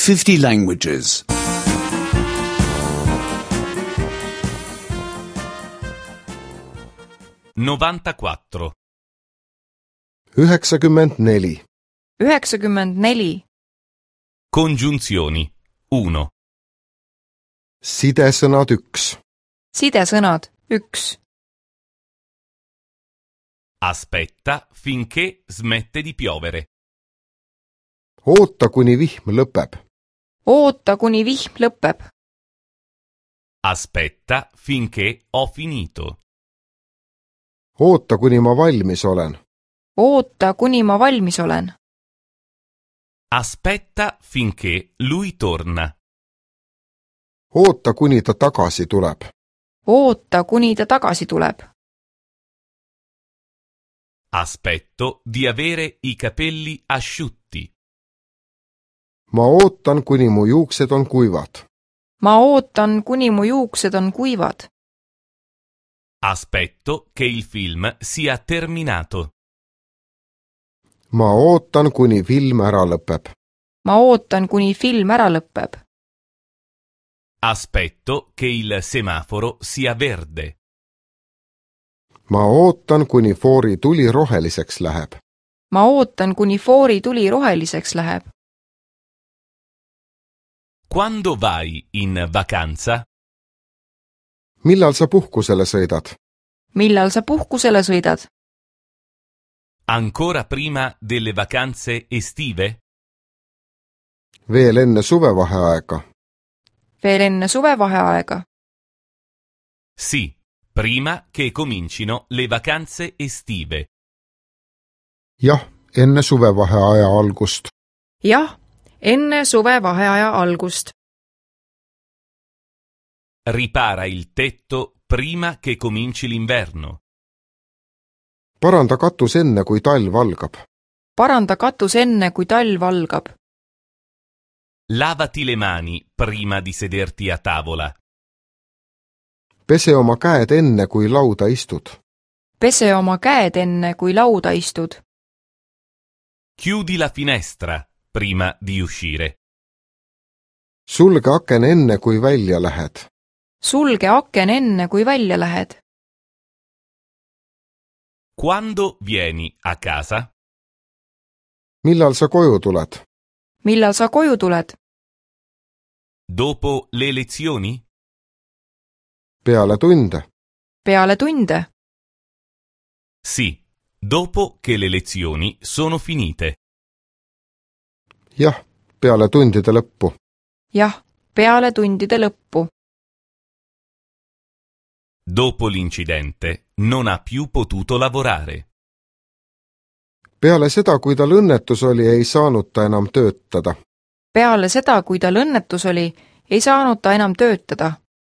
50 languages. 94. 94. 94. Congiunzioni. 1. Sidesõnad 1. Sidesõnad 1. Aspetta finché smette di piovere. Oota, kuni vihm lõpeb. Oota, kuni vihm lõpeb. Aspetta finché ho finito. Oota, kuni ma valmis olen. Oota, kuni ma valmis olen. Aspetta finché lui torna. Oota, kuni ta tagasi tuleb. Oota, kuni ta tagasi tuleb. Aspetto di avere i capelli asciutti. Ma ootan, kuni mu juuksed on kuivad. Ma ootan, kuni mu juuksed on kuivad. Aspetto che il film sia terminato. Ma ootan, kuni film ära lõpeb. Ma ootan, kuni film ära lõpeb. Aspetto che il semaforo sia verde. Ma ootan, kuni foori tuli roheliseks läheb. Ma ootan, kuni foori tuli roheliseks läheb. Quando vai in vacanza? Millal sa puhkusele sõidad? Millal sa puhkusele sõidad? Ancora prima delle vacanze estive? Veel enne suvevaheaega. Veel enne suvevaheaega? Sì, prima che comincino le vacanze estive. Jah, enne suvevaheaja algust. Jah, enne suvevaheaja algust. Ripara il tetto prima che cominci l'inverno. Paranda katus enne, kui talv algab. Paranda katus enne, kui talv algab. Lavati le mani prima di sederti a tavola. Pese oma käed enne, kui lauda istud. Pese oma käed enne, kui lauda istud. Chiudi la finestra prima di uscire. Sulge aken enne, kui välja lähed. Sulge aken enne, kui välja lähed. Quando vieni a casa? Millal sa koju tuled? Millal sa koju tuled? Dopo le lezioni? Peale tunde. Peale tunde? Sì, dopo che le lezioni sono finite. Jah, peale tundide lõppu. Jah, peale tundide lõppu. Dopo l'incidente non ha più potuto lavorare. Peale seda, kui tal õnnetus oli, ei saanud ta enam töötada. Peale seda, kui tal õnnetus oli, ei saanud ta enam töötada.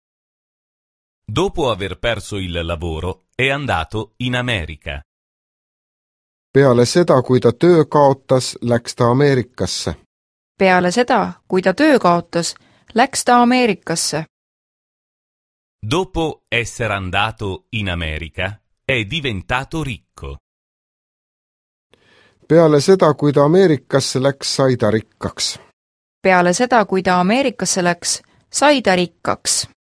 Dopo aver perso il lavoro è andato in America. Peale seda, kui ta töö kaotas, läks ta Ameerikasse. Peale seda, kui ta töö kaotas, läks ta Ameerikasse. Dopo essere andato in America è diventato ricco. Peale seda, kui ta Ameerikasse läks, sai ta rikkaks. Peale seda, kui ta Ameerikasse läks, sai ta rikkaks.